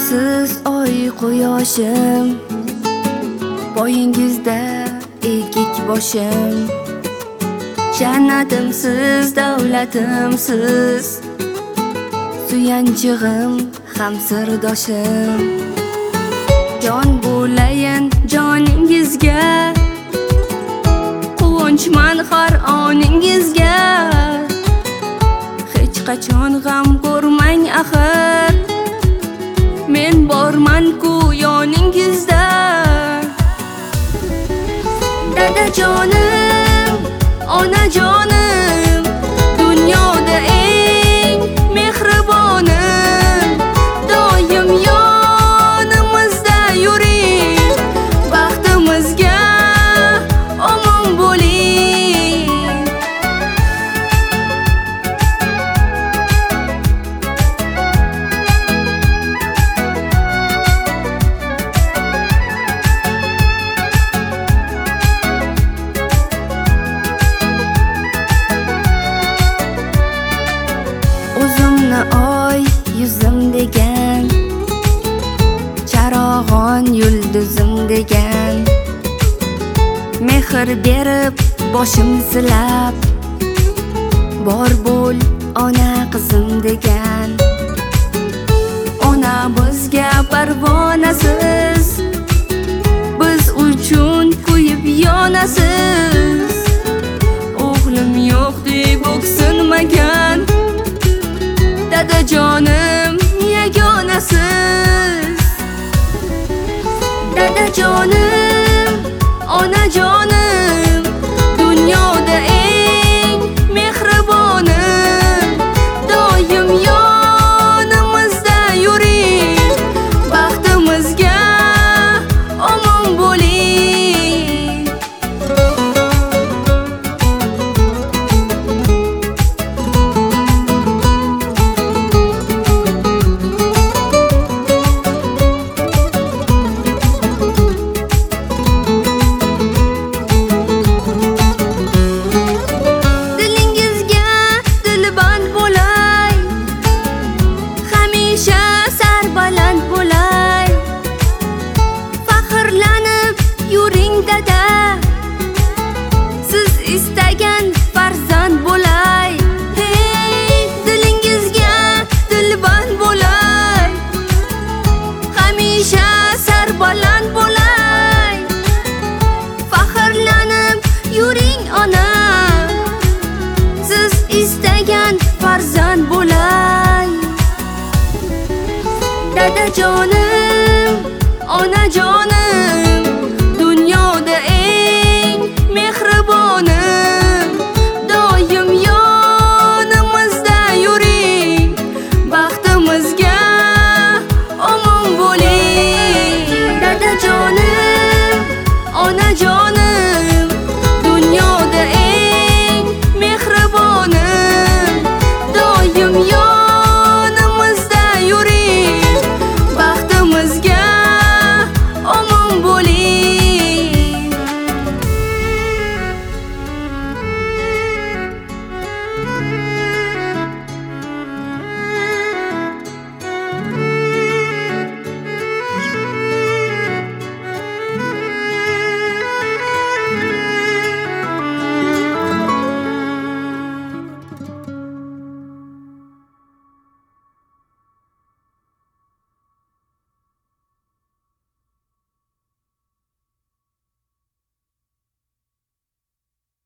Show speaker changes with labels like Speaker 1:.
Speaker 1: siz oy quyoshim, poyingizda egik boshim. Jannatim siz, davlatim siz, suyanchig'im ham sirdoshim. Jon bo'layin joningizga, quvonchman har oningizga. Hech qachon g'am ko'rmang axir, men borman-ku yoningizda. Dadajonim, onajonim, dunyoda eng mehribonim. Doim yonimizda yuring, baxtimizga omon bo'ling. O'zimni oy yuzim degan, charog'on yulduzim degan, mehr berib boshim silab, bor bo'l ona qizim degan. Ona bizga parvonasiz, biz uchun kuyib yonasiz. O'g'lim yo'q deb o'ksinmagan, dadajonim yagonasiz. Dadajonim, onajonim, dunyoda eng mehribonim. Doim yonimizda yuring, baxtimizga omon bo'ling. Istagan farzand bo'lay, hey, dilingizga dilband bo'lay. Hamisha sarbaland bo'lay, faxrlanib yuring ona. Siz istagan farzand bo'lay. Dadajonim, onajonim, dunyoda eng mehribonim. Doim yonimizda yuring, baxtimizga omon bo'ling. Dadajonim, onajonim, dunyoda eng mehribonim. Doim